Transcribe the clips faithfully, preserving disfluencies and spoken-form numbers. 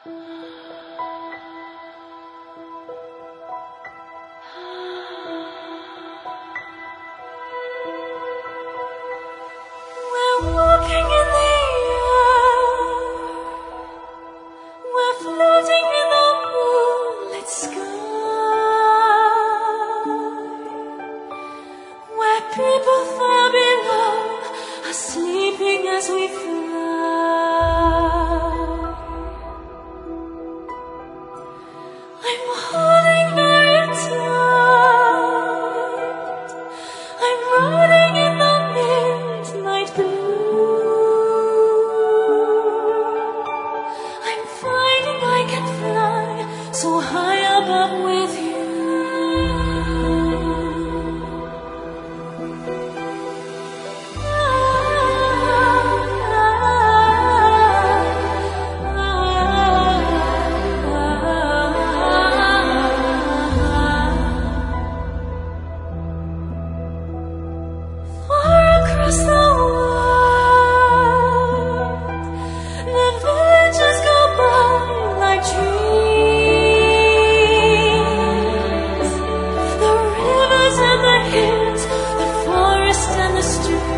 We're walking in the air, we're floating in the moonlit sky, where people far below are sleeping as we fly. I'm holding very tight, I'm riding in the midnight blue, I'm finding I can fly so high above with you. Across the world, the villages go by like dreams. The rivers and the hills, the forest and the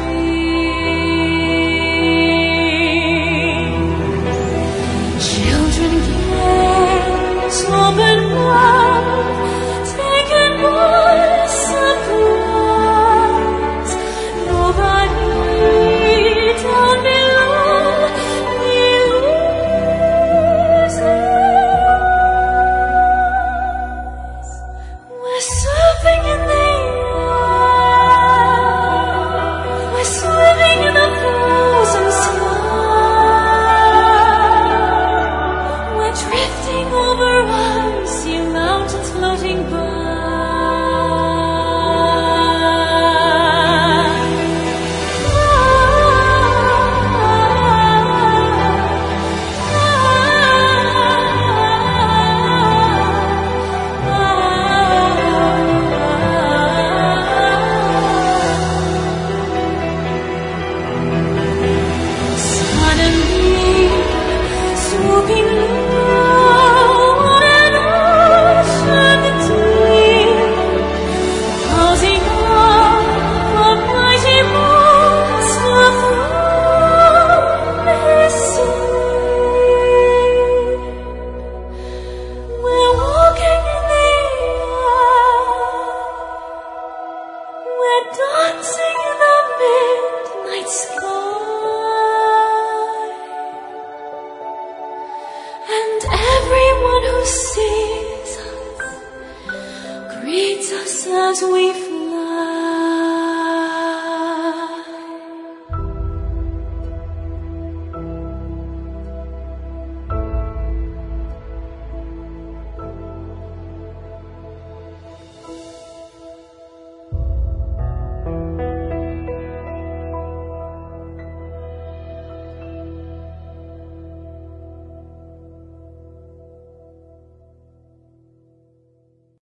streams. Children gaze, open wide, taken by surprise. Nobody down below believes us. We're surfing in the air, we're swimming in the frozen sky, we're drifting over icy mountains floating by. Swooping low on an ocean deep, housing all the mighty monster from his sleep. We're walking in the air, we're dancing in the midnight sky. And everyone who sees us greets us as we